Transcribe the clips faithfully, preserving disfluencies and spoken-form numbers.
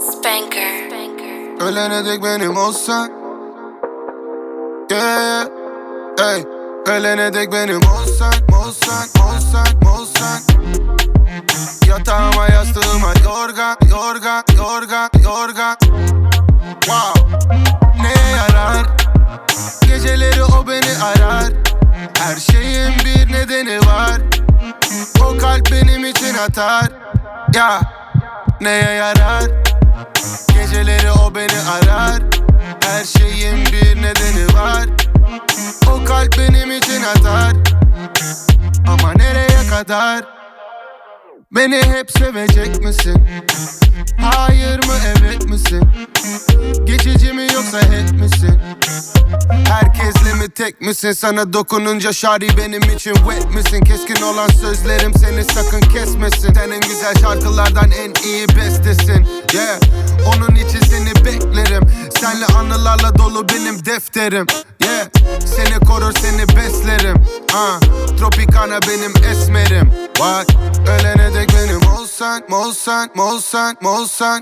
Spanker. Ölene dek benim olsan, yeah, hey. Ölene dek benim olsan, olsan, olsan, olsan. Yatağıma yastığıma yorgan, yorgan, yorgan, yorgan. Wow. Neye yarar? Geceleri o beni arar. Her şeyin bir nedeni var. O kalp benim için atar. Ya neye yarar? Geceleri o beni arar. Her şeyin bir nedeni var. O kalp benim için atar. Ama nereye kadar? Beni hep sevecek misin? Hayır mı evet misin? Geçici mi yoksa hep misin? Herkesle mi tek misin? Sana dokununca şari benim için wet misin? Keskin olan sözlerim seni sakın kesmesin. Senin güzel şarkılardan en iyi bestesin, yeah. Onun için seni beklerim. Senle anılarla dolu benim defterim, yeah. Seni korur seni beslerim, uh. Tropicana benim esmerim. Bak ölene dek benim olsan, olsan, olsan, olsan.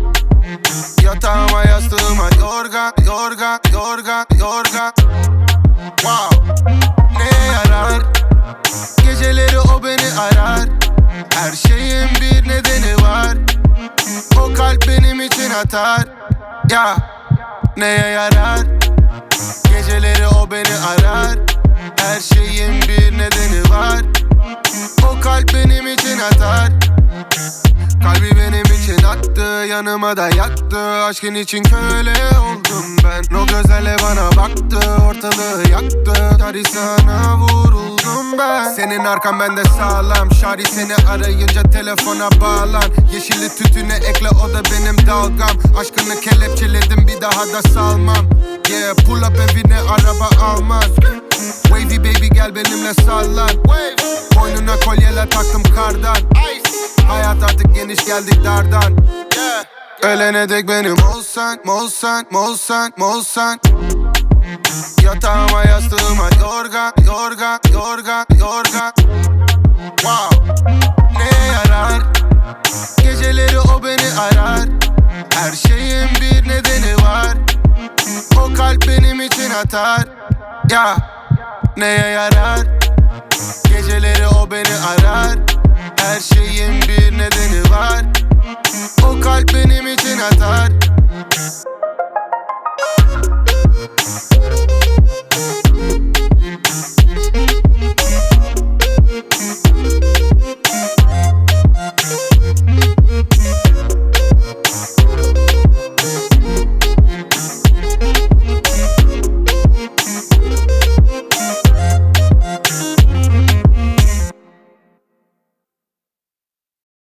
Yatağıma yastığıma yorgan, yorgan, yorgan, yorgan. Wow. Neye yarar? Geceleri o beni arar. Her şeyin bir nedeni var. O kalp benim için atar. Ya neye yarar? Geceleri o beni arar. Her şeyin bir nedeni var. O kalp benim için atar. Kalbi benim için attı, yanıma da yattı. Aşkın için köle oldum ben. O gözlerle bana baktı, ortalığı yaktı. Şari sana vuruldum ben. Senin arkan bende sağlam. Şari seni arayınca telefona bağlan. Yeşili tütüne ekle, o da benim dalgam. Aşkını kelepçeledim, bir daha da salmam. Yeah, pull up evine araba almaz. Wavy baby gel benimle sallan. Boynuna kolyeler taktım kardan. Hayat artık geniş geldik dardan, yeah. Ölene dek benim olsan, olsan, olsan, olsan. Yatağıma yastığıma yorgan, yorgan, yorgan, yorgan. Wow. Neye yarar? Geceleri o beni arar. Her şeyin bir nedeni var. O kalp benim için atar. Ya neye yarar?